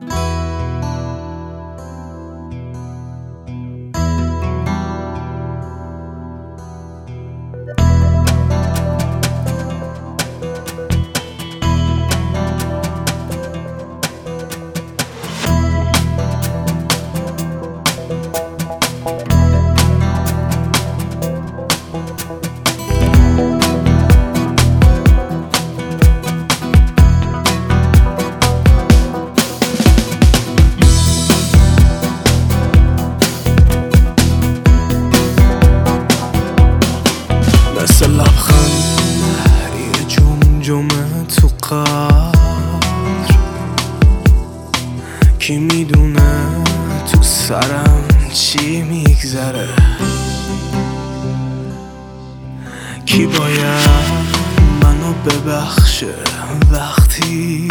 مثل لبخند یه جمجمه تو قبر، کی میدونه تو سرم چی میگذره، کی باید منو ببخشه وقتی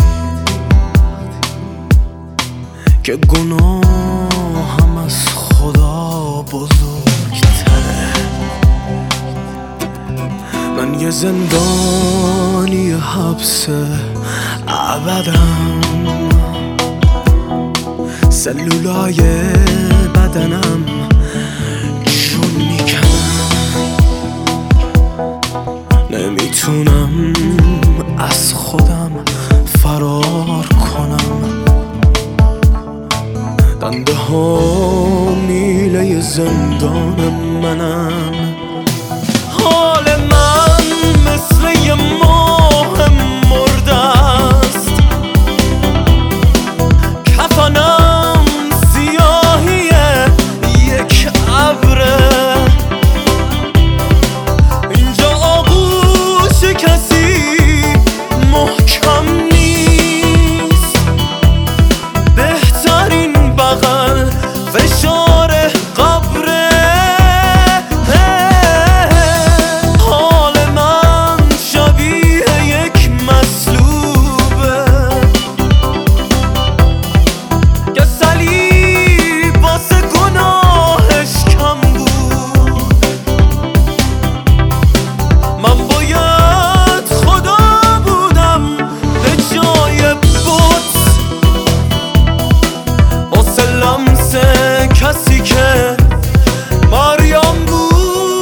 که گناهم از خدا بزرگتره. من یه زندانی حبس ابدم، سلولای بدنم جون میکنم، نمیتونم از خودم فرار کنم، دنده ها میله زندان منم. حال من مثل یه ماه مرده است، کفنم سیاهی یک ابره، اینجا آغوش کسی محکم نیست، بهترین بغل فشار قبره. کسی که مریم بود.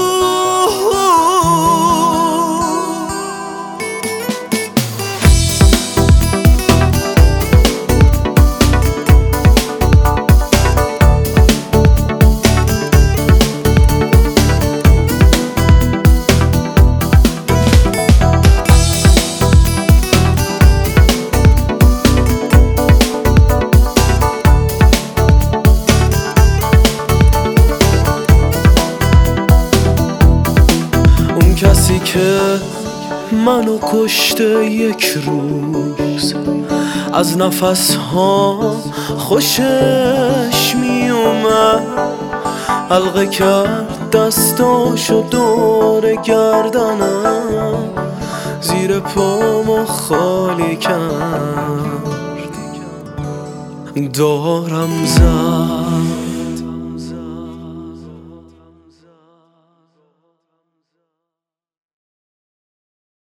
کسی که منو کشته یک روز، از نفس ها خوشش میومد، حلقه کرد دستاشو دور گردنم، زیر پامو خالی کرد، دارم زد